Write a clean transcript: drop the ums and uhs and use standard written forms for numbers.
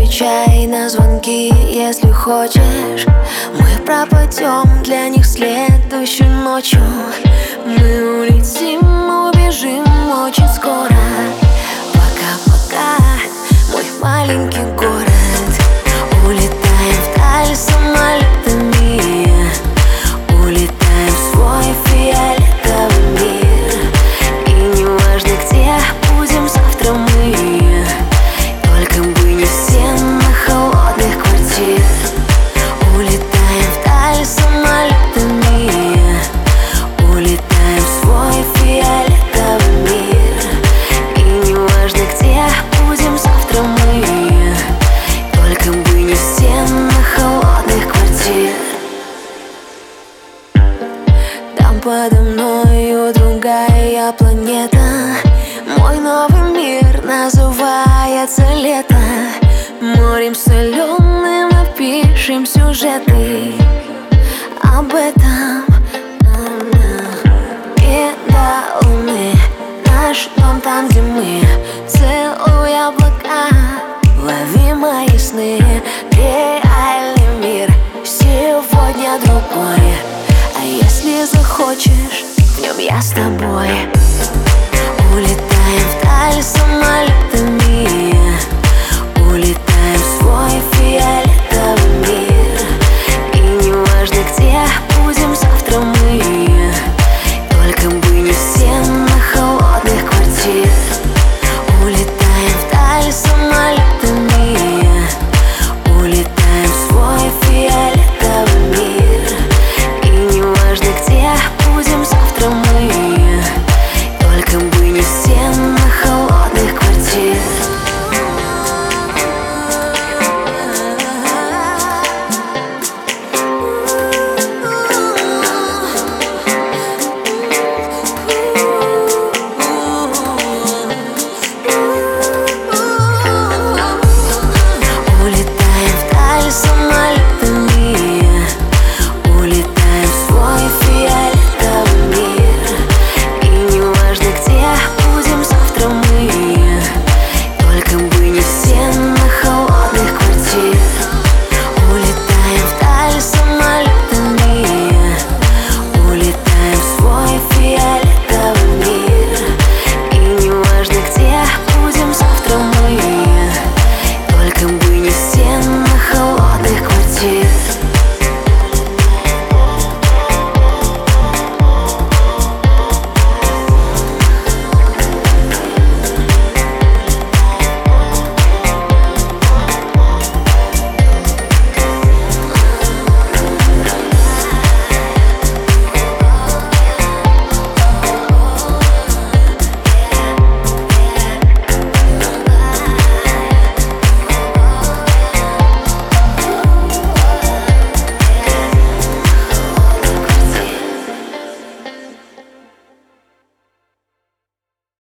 отвечай на звонки, если хочешь. Мы пропадем для них следующей ночью. Мы улетим, убежим очень скоро. Пока-пока, мой маленький город. Улетаем вдаль самолетами, улетаем в свой фиолетовый мир. И неважно, где будем завтра мы, только бы не в стенах холодных квартир. Улетаем вдаль самолетами, улетаем в свой фиолетовый мир. И неважно, где будем завтра мы, только бы не в стенах холодных квартир. Там подо мною другая планета. Мой новый мир называется лето. Морем соленым напишем сюжеты об этом. И до луны наш дом там, где мы. Целуй облака, лови мои сны. Реальный мир сегодня другой. А если захочешь, в нем я с тобой. Улетаем вдаль самолетами,